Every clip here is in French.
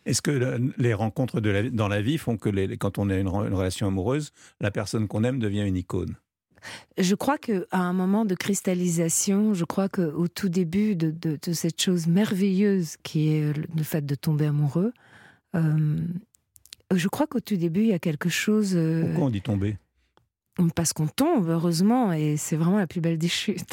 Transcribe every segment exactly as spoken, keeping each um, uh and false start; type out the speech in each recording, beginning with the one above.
Est-ce que le- les rencontres de la, dans la vie font que les, quand on a une, re- une relation amoureuse, la personne qu'on aime devient une icône? Je crois qu'à un moment de cristallisation, je crois qu'au tout début de, de, de cette chose merveilleuse qui est le le fait de tomber amoureux, euh, je crois qu'au tout début, il y a quelque chose... euh, Pourquoi on dit tomber? parce qu'on tombe, heureusement, et c'est vraiment la plus belle des chutes.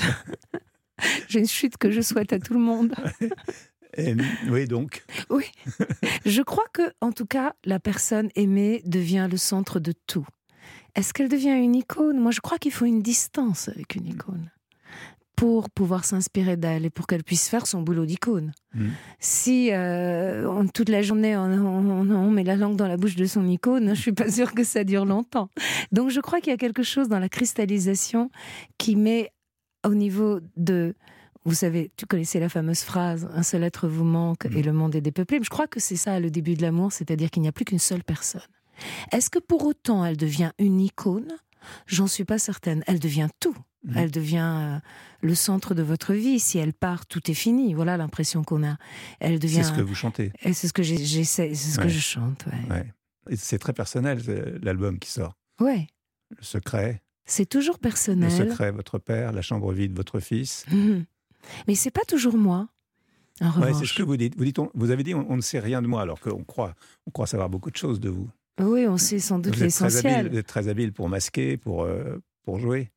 J'ai une chute que je souhaite à tout le monde. Et, oui, donc. Oui. Je crois que, en tout cas, la personne aimée devient le centre de tout. Est-ce qu'elle devient une icône? Moi, je crois qu'il faut une distance avec une icône pour pouvoir s'inspirer d'elle et pour qu'elle puisse faire son boulot d'icône. Mm. Si euh, on- toute la journée on, on- on met la langue dans la bouche de son icône, je suis pas sûre que ça dure longtemps. Donc je crois qu'il y a quelque chose dans la cristallisation qui met au niveau de... Vous savez, tu connaissez la fameuse phrase « Un seul être vous manque et le monde est dépeuplé ». Je crois que c'est ça le début de l'amour, c'est-à-dire qu'il n'y a plus qu'une seule personne. Est-ce que pour autant elle devient une icône? J'en suis pas certaine. Elle devient tout. Mmh. Elle devient euh, le centre de votre vie. Si elle part, tout est fini. Voilà l'impression qu'on a. Elle devient. C'est ce que vous chantez. Et c'est ce que j'ai- j'essaie, c'est ce Ouais. que je chante. Ouais. Ouais. Et c'est très personnel, c'est l'album qui sort. Ouais. Le secret. C'est toujours Le personnel. secret, votre père, la chambre vide, votre fils. Mmh. Mais c'est pas toujours moi. En Ouais, revanche. c'est ce que vous dites. Vous, dites on- vous avez dit on, on ne sait rien de moi, alors qu'on croit, on croit savoir beaucoup de choses de vous. Oui, on sait sans doute Vous êtes très habile, l'essentiel. vous êtes très habile pour masquer, pour, euh, pour jouer.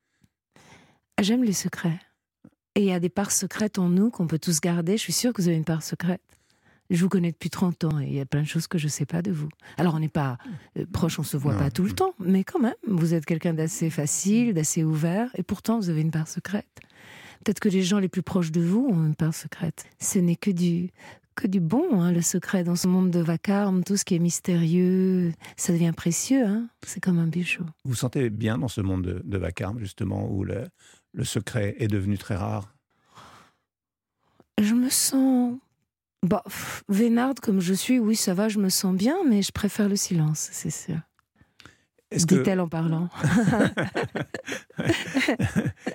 J'aime les secrets. Et il y a des parts secrètes en nous qu'on peut tous garder. Je suis sûre que vous avez une part secrète. Je vous connais depuis trente ans et il y a plein de choses que je ne sais pas de vous. Alors on n'est pas euh, proche, on ne se voit Non. pas tout le temps, mais quand même, vous êtes quelqu'un d'assez facile, d'assez ouvert, et pourtant vous avez une part secrète. Peut-être que les gens les plus proches de vous ont une part secrète. Ce n'est que du, que du bon, hein, le secret. Dans ce monde de vacarme, tout ce qui est mystérieux, ça devient précieux. Hein. C'est comme un bijou. Vous vous sentez bien dans ce monde de, de vacarme, justement, où le, le secret est devenu très rare? Je me sens... Bah, pff, vénarde comme je suis, oui, ça va, je me sens bien, mais je préfère le silence, c'est sûr. Est-ce que... Dit-elle en parlant.